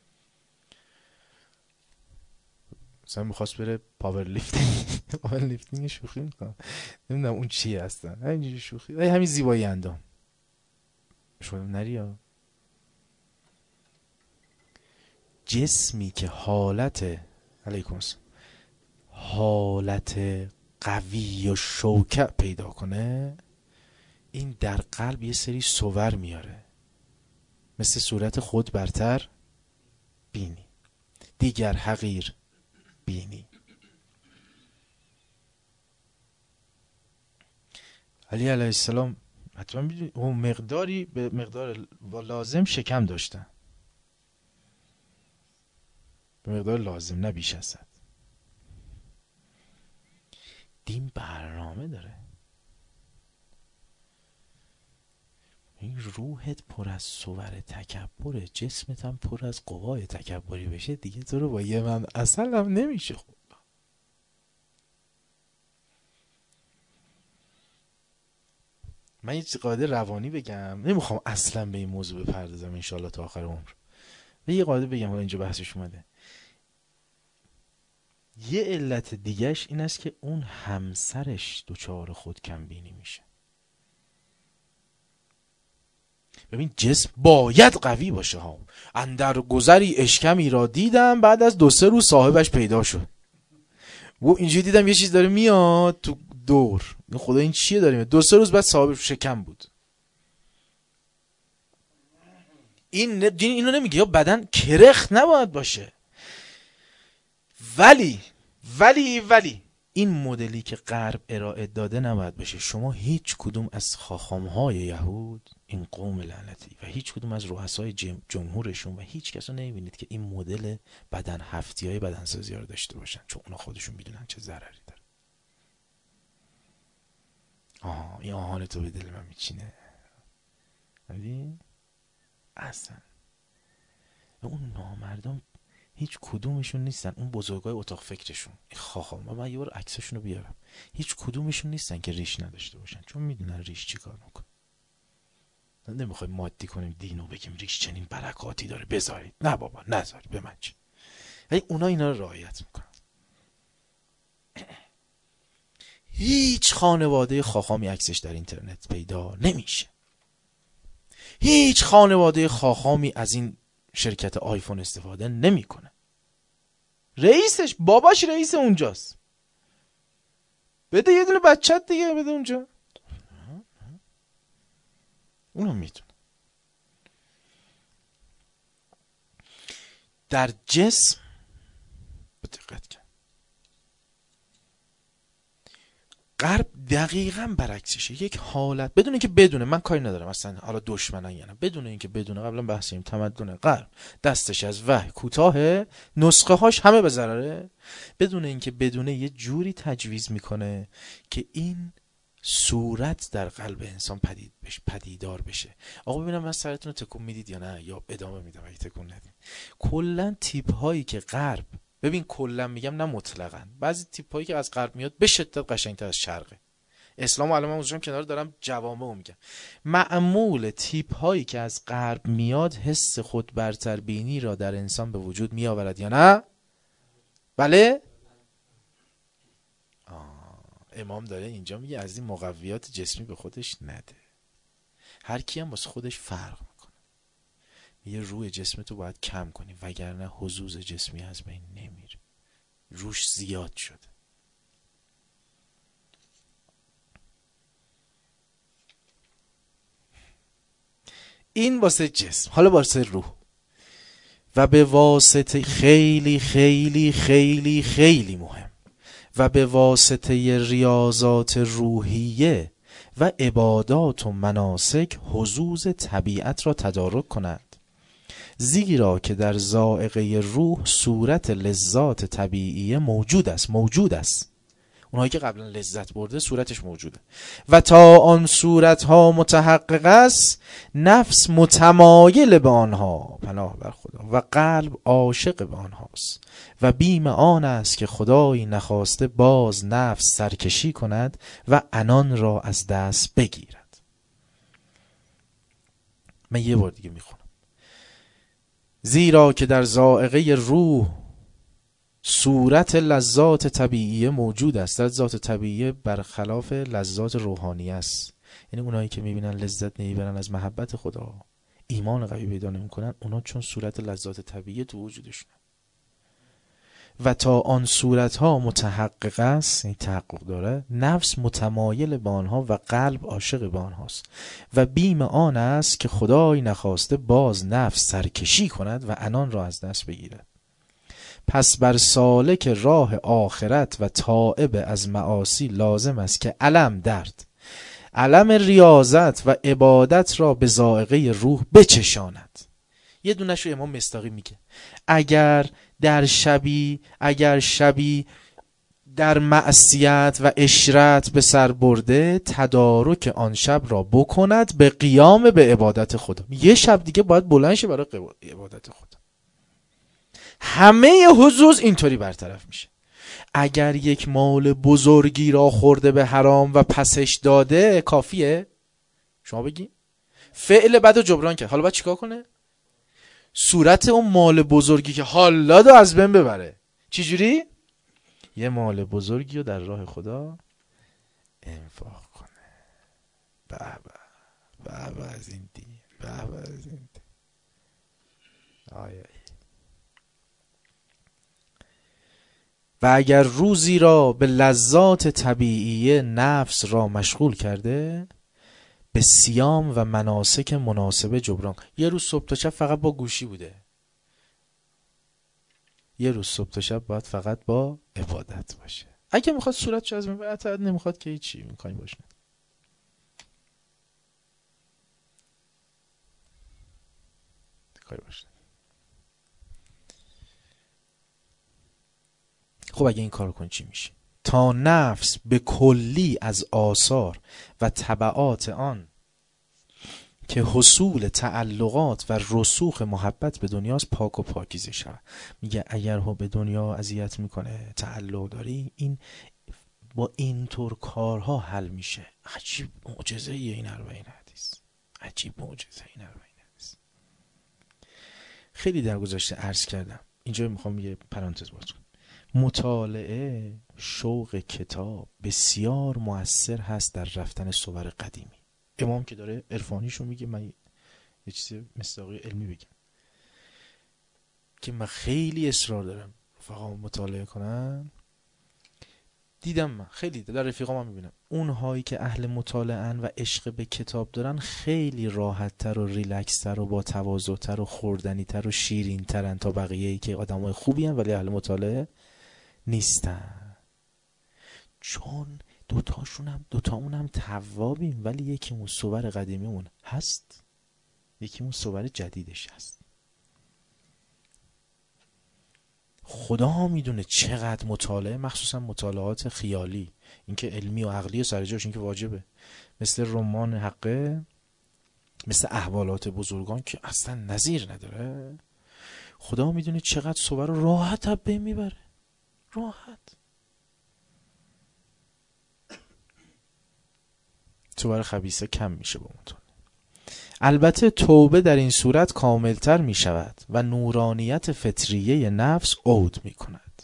مثلا میخواست بره پاور لیفتینگ پاور لیفتینگ شوخی میکنم، نمیدونم اون چیه اصلا، همینجوری شوخی، ولی همین زیبایی اندام شما نری ها. جسمی که حالت علیکم السلام حالت قوی و شوکت پیدا کنه، این در قلب یه سری صور میاره، مثل صورت خود برتر بینی، دیگر حقیر بینی. علی علیه السلام حتما میدونی اون مقداری به مقدار لازم شکم داشتن، به مقدار لازم، نه بیش از حد. دین برنامه داره. این روحت پر از صور تکبره، جسمت هم پر از قوای تکبری بشه، دیگه تو رو با یه من اصل هم نمیشه. خوب من یه قاعده روانی بگم، نمیخوام اصلا به این موضوع بپردازم انشالله تا آخر عمر، و یه قاعده بگم، حالا اینجا بحثش اومده. یه علت دیگهش این است که اون همسرش دچار خودکمبینی میشه. ببین جسم باید قوی باشه ها. اندر گذری اشکمی را دیدم بعد از دو سه روز صاحبش پیدا شد. و اینجوری دیدم یه چیز داره میاد تو دور، خدا این چیه داریم؟ دو سه روز بعد صاحبش شکم بود. این دین اینو نمیگه یا بدن کرخت نباید باشه، ولی ولی ولی این مدلی که غرب ارائه داده نباید باشه. شما هیچ کدوم از خاخامهای یهود، این قوم لعنتی، و هیچ کدوم از رؤسای جمهورشون و هیچ کس رو نمیبینید که این مدل بدن هفتی های بدنسازی ها رو داشته باشن، چون اونا خودشون میدونن چه ضرری داره. آها این آهان تو به دل من میچینه. ببین اصلا اون نامردم هیچ کدومشون نیستن، اون بزرگای اتاق فکرشون، این خاخام، من یه بار عکسشون رو بیارم، هیچ کدومشون نیستن که ریش نداشته باشن، چون میدونن ریش چی کار میکنه. نمیخوایم مادی کنیم دینو بگیم ریش چنین برکاتی داره بذارید، نه بابا نذارید، به من چی. ولی اونا اینا رو رعایت میکنن. هیچ خانواده خاخامی عکسش در اینترنت پیدا نمیشه. هیچ خانواده خاخامی از این شرکت آیفون استفاده نمیکنه. رئیسش باباش رئیس اونجاست. بده یه دونه بچت دیگه بده اونجا. اونو میدونه. در جسم دقت کن. غرب دقیقاً برعکسشه. یک حالت بدون اینکه بدونه، من کاری ندارم اصلا حالا دشمنن یا نه، بدون اینکه بدونه، قبلا بحثیم تمدن غرب دستش از وحی کوتاه، نسخه هاش همه به ضرره، بدون اینکه بدونه یه جوری تجویز میکنه که این صورت در قلب انسان پدید بشه، پدیدار بشه. آقا ببینم من سرتون رو تکون میدید یا نه، یا ادامه میدم اگه تکون ندید. کلا تیپ هایی که غرب، ببین کلا میگم نه مطلقاً، بعضی تیپ هایی که از غرب میاد به شدت قشنگتر از شرقه. اسلام و علم موضوعم کنار دارم، جوامع میگم. معمول تیپ هایی که از غرب میاد حس خود برتر بینی را در انسان به وجود می آورد یا نه؟ بله؟ آه. امام داره اینجا میگه از این مقویات جسمی به خودش نده. هر کی هم واسه خودش فرق میکنه. یه روی جسمتو باید کم کنی وگرنه حظوظ جسمی از بین نمیره. روش زیاد شده. این واسه جسم. حالا واسه روح. و به واسطه خیلی خیلی خیلی خیلی مهم، و به واسطه ریاضات روحیه و عبادات و مناسک حظوظ طبیعت را تدارک کند، زیرا که در ذائقه روح صورت لذات طبیعی موجود است موجود است اونهایی که قبلا لذت برده صورتش موجوده. و تا آن صورتها متحقق است نفس متمایل به آنها، پناه بر خدا، و قلب عاشق به آنهاست و بیم آن است که خدایی نخواسته باز نفس سرکشی کند و عنان را از دست بگیرد. من یه بار دیگه میخونم. زیرا که در ذائقه روح صورت لذات طبیعی موجود است. لذات طبیعی برخلاف لذات روحانی است. یعنی اونایی که میبینن لذت نمیبرن از محبت خدا، ایمان قوی پیدا نمیکنن، اونا چون صورت لذات طبیعی تو وجودشون. و تا آن صورت ها متحقق است، این تحقق داره، نفس متمایل به آنها و قلب عاشق به آنهاست و بیم آن است که خدای نخواسته باز نفس سرکشی کند و عنان را از دست بگیرد. پس بر سالک راه آخرت و تائب از معاصی لازم است که علم درد، علم ریاضت و عبادت را به ذائقه روح بچشاند. یه دونش رو امام مصداقی میگه، اگر در شبی اگر شبی در معصیت و اشرت به سر برده، تدارک آن شب را بکند به قیام به عبادت خدا. یه شب دیگه باید بلند شه برای عبادت خدا. همه حظوظ اینطوری برطرف میشه. اگر یک مال بزرگی را خورده به حرام و پسش داده، کافیه؟ شما بگی فعل بد و جبران کرد، حالا باید چیکار کنه؟ صورت اون مال بزرگی که حالا دو از بین ببره. چی جوری؟ یه مال بزرگی رو در راه خدا انفاق کنه. به به به به از این دین، به به از این دین. آی آی. و اگر روزی را به لذات طبیعی نفس را مشغول کرده، به صیام و مناسک مناسبه جبران. یه روز صبح تا شب فقط با گوشی بوده، یه روز صبح تا شب باید فقط با عبادت باشه. اگه میخواد صورتش از میبره، اطاعت نمیخواد که هیچی میکنی باشه. کاری باشه. خب اگه این کارو کنی چی میشه؟ تا نفس به کلی از آثار و تبعات آن که حصول تعلقات و رسوخ محبت به دنیاست پاک و پاکیزه شود. میگه اگر ها به دنیا اذیت میکنه، تعلق داری، این با اینطور کارها حل میشه. عجیب معجزه این اربعین حدیث، عجیب معجزه این اربعین حدیث. خیلی در گذشته عرض کردم، اینجا میخوام یه پرانتز باز کنم. مطالعه، شوق کتاب بسیار مؤثر هست در رفتن صور قدیمی. امام که داره عرفانیشو میگه، من یه چیز مصداقی علمی بگم که من خیلی اصرار دارم رفقا مطالعه کنن. دیدم من خیلی در رفیقام هم میبینم اونهایی که اهل مطالعه‌ان و عشق به کتاب دارن خیلی راحت‌تر و ریلکس‌تر و با تواضع‌تر و خوردنی‌تر و شیرین‌ترن تا بقیه‌ای که آدمای خوبی ان ولی اهل مطالعه نیستن. چون دوتاشون هم دوتامون هم توابیم، ولی یکیمون صور قدیمیمون هست، یکیمون صور جدیدش هست. خدا میدونه چقدر مطالعه، مخصوصا مطالعات خیالی، اینکه علمی و عقلی و سر جاش، اینکه واجبه، مثل رمان حقه، مثل احوالات بزرگان که اصلا نظیر نداره. خدا میدونه چقدر صور رو راحت از بین میبره، راحت. صور خبیثه کم میشه با مطالعه. البته توبه در این صورت کاملتر می شود و نورانیت فطریه نفس عود می کند.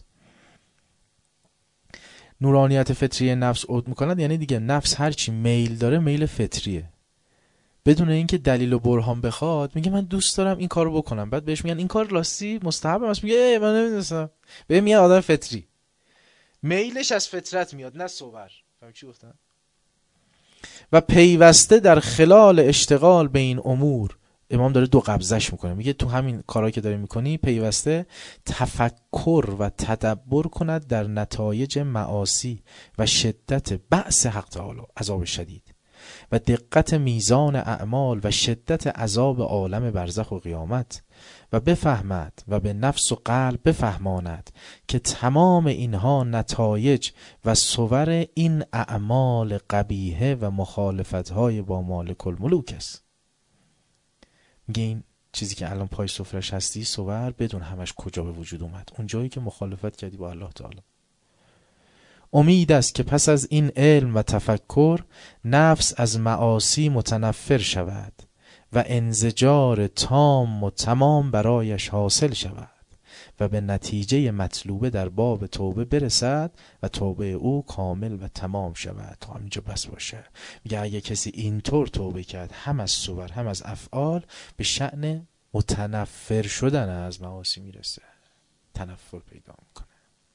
نورانیت فطریه نفس عود می کند یعنی دیگه نفس هرچی میل داره میل فطریه، بدون اینکه دلیل و برهان بخواد میگه من دوست دارم این کارو بکنم. بعد بهش میگن این کار راستی مستحبه است، میگه ای من نمیدونستم. به میگه آدم فطری، میلش از فطرت میاد نه صور. فهمی چی گفتم؟ و پیوسته در خلال اشتغال به این امور، امام داره دو قبضش میکنه، میگه تو همین کارهایی که داری میکنی پیوسته تفکر و تدبر کند در نتایج معاصی و شدت بأس حق تعالی، عذاب شدید، و دقت میزان اعمال و شدت عذاب عالم برزخ و قیامت، و بفهمد و به نفس و قلب بفهماند که تمام اینها نتایج و صور این اعمال قبیحه و مخالفتهای با مالک الملوک است. میگه این چیزی که الان پای سفرش هستی صور، بدون همش کجا به وجود اومد؟ اون جایی که مخالفت کردی با الله تعالی. امید است که پس از این علم و تفکر نفس از معاصی متنفر شود و انزجار تام و تمام برایش حاصل شود و به نتیجه مطلوبه در باب توبه برسد و توبه او کامل و تمام شود. تا اینجا بس باشه. میگه اگه کسی اینطور توبه کرد، هم از صور هم از افعال، به شأن متنفر شدن از معاصی میرسه، تنفر پیدا میکنه.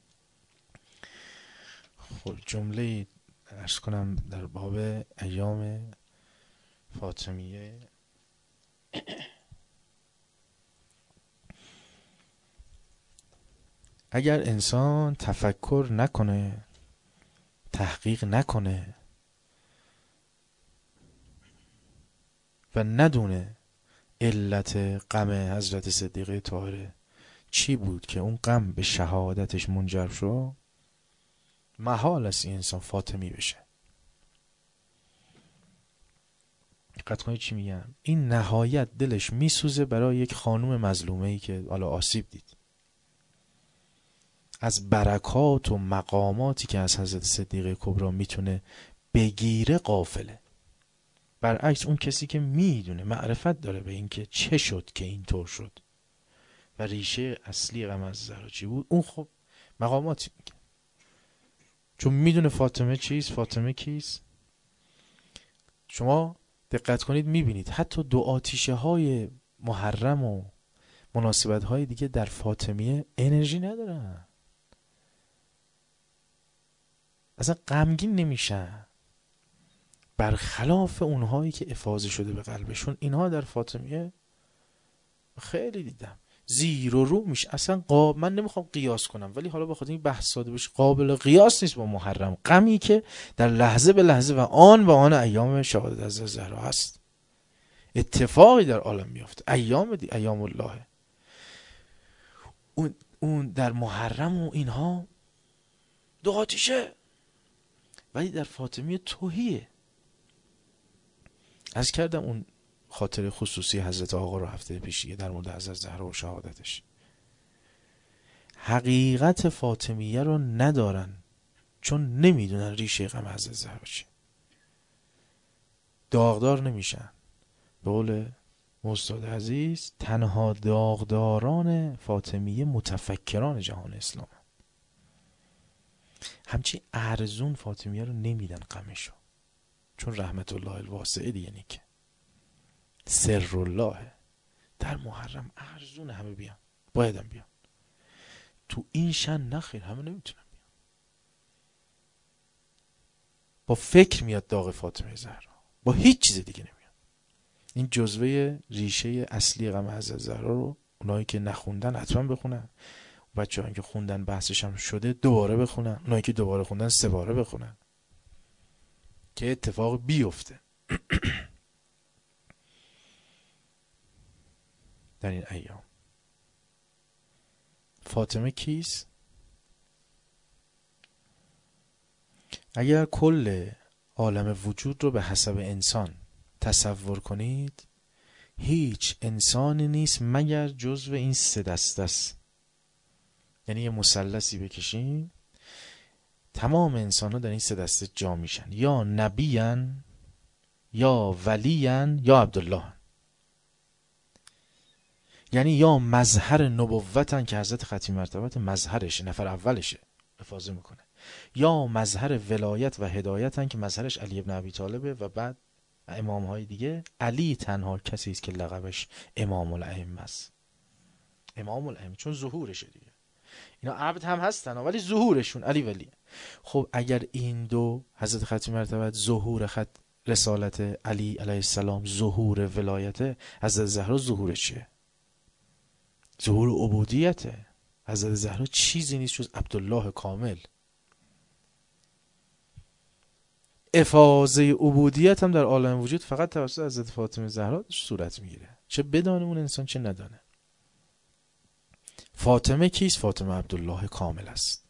خب جمله عرض کنم در باب ایام فاطمیه. اگر انسان تفکر نکنه، تحقیق نکنه و ندونه علت غم حضرت صدیقه طاهره چی بود که اون غم به شهادتش منجر شد، محال است این انسان فاطمی بشه. دقت کنید چی میگم. این نهایت دلش میسوزه برای یک خانوم مظلومه‌ای که حالا آسیب دید، از برکات و مقاماتی که از حضرت صدیقه کبری میتونه بگیره غافله. برعکس اون کسی که میدونه، معرفت داره به این که چه شد که اینطور شد و ریشه اصلی غم از زهرا چی بود، اون خب مقاماتی میگه. چون میدونه فاطمه چیست، فاطمه کیست. شما دقت کنید میبینید حتی دو آتیشه های محرم و مناسبت های دیگه در فاطمیه انرژی ندارن، اصلا غمگین نمیشن، برخلاف اونهایی که افاضه شده به قلبشون. اینها در فاطمیه خیلی دیدم زیر و رو میشه، اصلا قاب... من نمیخوام قیاس کنم، ولی حالا بخاطر این بحث ساده بشه قابل قیاس نیست با محرم. غمی که در لحظه به لحظه و آن و آن ایام شهادت حضرت زهرا هست، اتفاقی در عالم میفته، ایام دی ایام الله. اون اون در محرم و اینها دو آتیشه، ولی در فاطمیه توهیه. از کردم اون خاطر خصوصی حضرت آقا رو هفته پیشیه در مورد حضرت زهرا و شهادتش. حقیقت فاطمیه رو ندارن چون نمیدونن ریشه غم حضرت زهرا چیه، داغدار نمیشن. به قول استاد عزیز، تنها داغداران فاطمیه متفکران جهان اسلام. همچین ارزون فاطمیه رو نمیدن غمشو، چون رحمت الله الواسعه دیگه نیکه، سر الله در محرم ارزون همه بیان، بایدم بیان. تو این شن نخیر همه نمیتونن بیان. با فکر میاد داغ فاطمه زهرا، با هیچ چیز دیگه نمیاد. این جزوه ریشه اصلی غم حضرت زهرا رو اونایی که نخوندن حتما بخونن، بچه هایی که خوندن بحثش هم شده دوباره بخونن، اونایی که دوباره خوندن سه باره بخونن که اتفاق بیفته در این ایام. فاطمه کیست؟ اگر کل عالم وجود رو به حسب انسان تصور کنید، هیچ انسانی نیست مگر جزو این سه دسته است. یعنی یه مثلثی بکشیم، تمام انسان ها در این سه دسته جا میشن، یا نبیان، یا ولیان، یا عبدالله. یعنی یا مظهر نبوتن که حضرت ختم مرتبت مظهرش نفر اولشه افاضه میکنه، یا مظهر ولایت و هدایتن که مظهرش علی ابن ابی طالبه، و بعد امام های دیگه. علی تنها کسی است که لقبش امام الائمه است، امام الائمه، چون ظهورشه دیگه. اینا عبد هم هستن ولی ظهورشون علی ولیه. خب اگر این دو حضرت ختم مرتبت ظهور خط رسالت، علی علیه السلام ظهور ولایت، حضرت زهرا ظهور چیه؟ ظهور عبودیته. حضرت زهرا چیزی نیست جز عبدالله کامل. افاضه عبودیت هم در عالم وجود فقط توسط حضرت فاطمه زهرا صورت میگیره، چه بدانه اون انسان چه ندانه. فاطمه کیست؟ فاطمه عبدالله کامل است.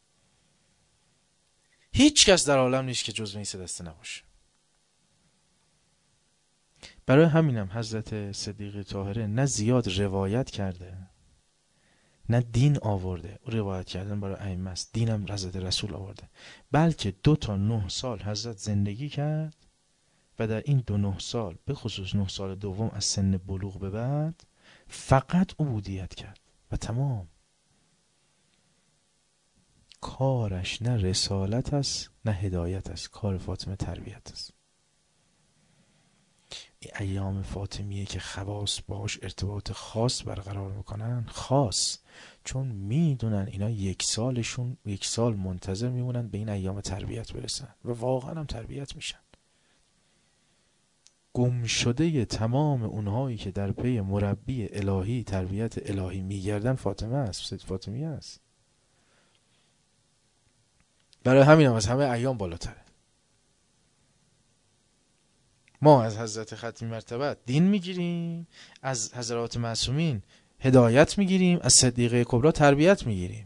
هیچ کس در عالم نیست که جزو این سه دسته نباشه. برای همینم حضرت صدیق طاهره نه زیاد روایت کرده نه دین آورده. روایت کردن برای ائمه است، دینم حضرت رسول آورده. بلکه دو تا نه سال حضرت زندگی کرد و در این دو نه سال، به خصوص نه سال دوم از سن بلوغ به بعد، فقط عبودیت کرد و تمام. کارش نه رسالت است نه هدایت است، کار فاطمه تربیت است. این ایام فاطمیه که خواص باش ارتباط خاص برقرار میکنن، خاص چون میدونن اینا یک سالشون یک سال منتظر میمونن به این ایام تربیت برسن و واقعا هم تربیت میشن. گم شده تمام اونهایی که در پی مربی الهی تربیت الهی میگردن فاطمه است، سید فاطمیه است. برای همین هم از همه ایام بالاتره. ما از حضرت ختم مرتبت دین میگیریم، از حضرات معصومین هدایت میگیریم، از صدیقه کبرا تربیت میگیریم.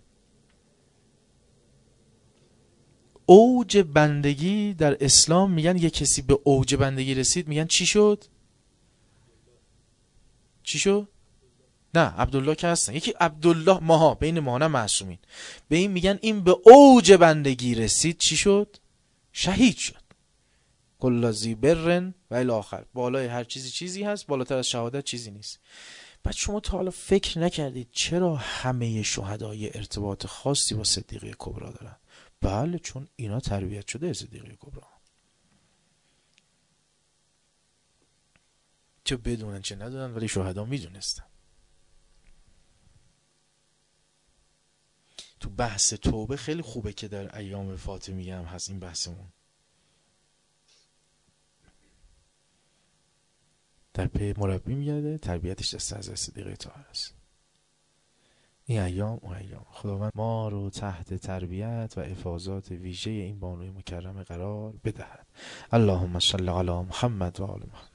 اوج بندگی در اسلام میگن یه کسی به اوج بندگی رسید، میگن چی شد؟ چی شد؟ نه عبدالله که هستن، یکی عبدالله ماها بین ماها معصومین، به این میگن این به اوج بندگی رسید. چی شد؟ شهید شد. کل ذی بر و الی آخر، بالای هر چیزی چیزی هست، بالاتر از شهادت چیزی نیست. بعد شما تا حالا فکر نکردید چرا همه شهدای ارتباط خاصی با صدیقه کبرا دارن؟ بله، چون اینا تربیت شده از صدیقه کبری، چه بدونن چه ندونن، ولی شهدا میدونستن. تو بحث توبه خیلی خوبه که در ایام فاطمیه هم هست این بحثمون، در پی مربی میگرده، تربیتش دست از صدیقه طاهره است. این ایام اون ایام. خداوند ما رو تحت تربیت و افاضات ویژه این بانوی مکرمه قرار بدهد. اللهم صل علی محمد و آل محمد.